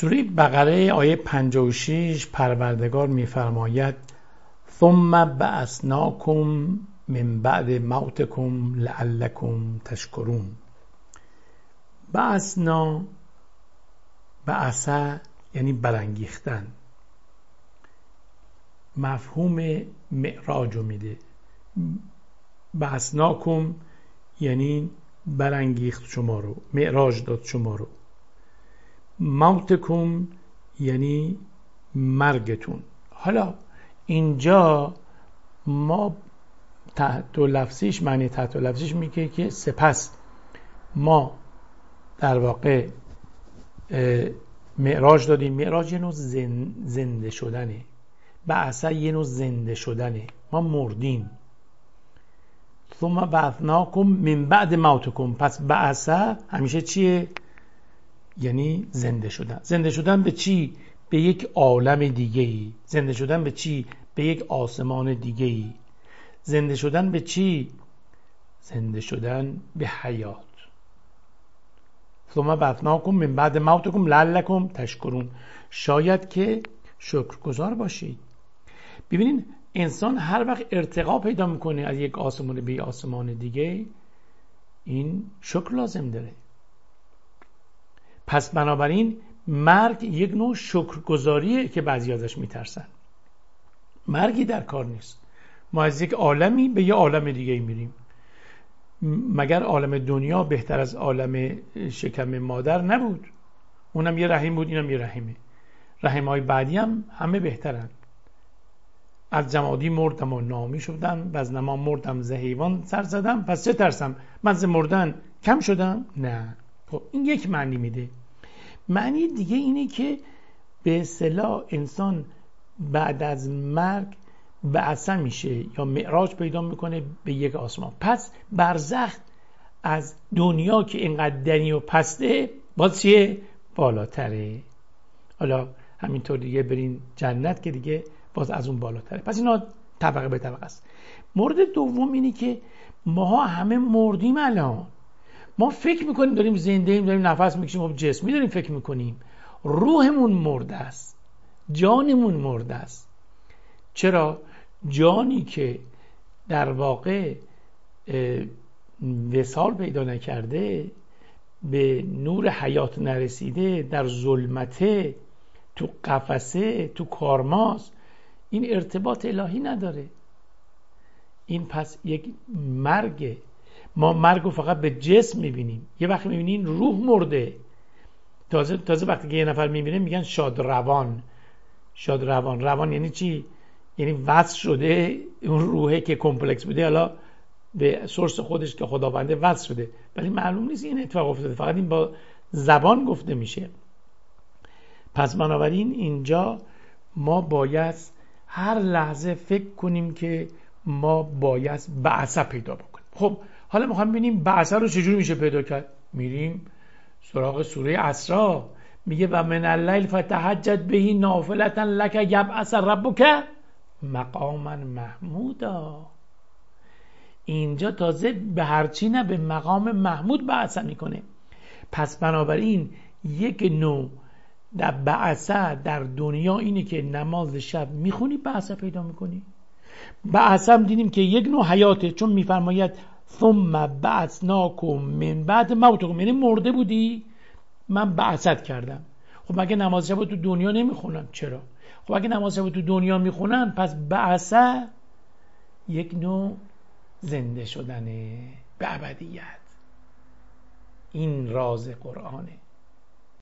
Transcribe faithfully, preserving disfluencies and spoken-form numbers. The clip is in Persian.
سوره بقره آیه پنجاه و شش پروردگار می‌فرماید ثم بعثناکم من بعد موتکم لعلکم تشکرون. بعثنا، بعث یعنی برانگیختن، مفهوم معراج رو میده. بعثناکم یعنی برانگیخت شما رو، معراج داد شما رو. موتکم یعنی مرگتون. حالا اینجا ما تحت لفظیش، معنی تحت لفظیش میگه که سپس ما در واقع معراج دادیم. معراج یه نوع زنده شدنه، بعث یه نوع زنده شدنه. ما مردیم. ثم بعثناکم من بعد موتکم. پس بعث همیشه چیه؟ یعنی زنده شدن. زنده شدن به چی؟ به یک عالم دیگه ای. زنده شدن به چی؟ به یک آسمان دیگه ای. زنده شدن به چی؟ زنده شدن به حیات. ثم بعثناکم من بعد موتکم لعلکم تشکرون. شاید که شکرگزار باشید. ببینین انسان هر وقت ارتقا پیدا میکنه از یک آسمان به یک آسمان دیگه، این شکر لازم داره. پس بنابراین مرگ یک نوع شکرگزاریه که بعضی ازش میترسن. مرگی در کار نیست. ما از یک عالمی به یک عالم دیگه میریم. مگر عالم دنیا بهتر از عالم شکم مادر نبود؟ اونم یه رحم بود، اینم یه رحمه. رحم‌های بعدی هم همه بهترن. از جمادی مردم و نامی شدم و از نما مردم ز حیوان سر زدم. پس چه ترسم؟ من ز مردن کم شدم؟ نه. خب این یک معنی میده. معنی دیگه اینه که به اصطلاح انسان بعد از مرگ بعث میشه یا معراج پیدا میکنه به یک آسمان. پس برزخ از دنیا که اینقدر دنی و پسته باز چیه؟ بالاتره. حالا همینطور دیگه برین جنت که دیگه باز از اون بالاتره. پس اینا طبقه به طبقه است. مورد دوم اینه که ما همه مردیم. الان ما فکر میکنیم داریم زنده ایم، داریم نفس میکشیم، خب جسمی داریم فکر میکنیم. روحمون مرده است، جانمون مرده است. چرا؟ جانی که در واقع وصال پیدا نکرده، به نور حیات نرسیده، در ظلمته، تو قفسه، تو کارماست، این ارتباط الهی نداره. این پس یک مرگه. ما مرگ رو فقط به جسم میبینیم. یه وقت میبینین روح مرده. تازه تازه وقتی که یه نفر میبینه میگن شاد روان. شاد روان. روان یعنی چی؟ یعنی وصل شده اون روحه که کمپلکس بوده، حالا به سورس خودش که خداونده وصل شده، ولی معلوم نیست این اتفاق افتاده، فقط این با زبان گفته میشه. پس بنابراین اینجا ما باید هر لحظه فکر کنیم که ما باید بعث پیدا بکنیم. خب حالا میخوام ببینیم بعث رو چجوری میشه پیدا کرد. میریم سراغ سوره اسراء. میگه و من اللیل فتهجد به نافلة لک یبعث ربک مقاما محمودا. اینجا تازه به هرچی نه، به مقام محمود بعث میکنه. پس بنابراین یک نوع در بعث در دنیا اینه که نماز شب میخونی بعث پیدا میکنی. بعث هم دیدیم که یک نوع حیاته، چون میفرماید ثم بعثناکم من بعد موتکم، یعنی مرده بودی من بعثت کردم. خب مگه نماز شب تو دنیا نمیخونم؟ چرا؟ خب اگه نماز شب تو دنیا میخونن، پس بعث یک نوع زنده شدنه به ابدیت. این راز قرآنه.